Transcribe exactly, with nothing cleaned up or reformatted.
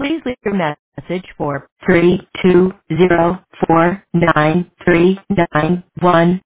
Please leave your message for three two zero four nine three nine one.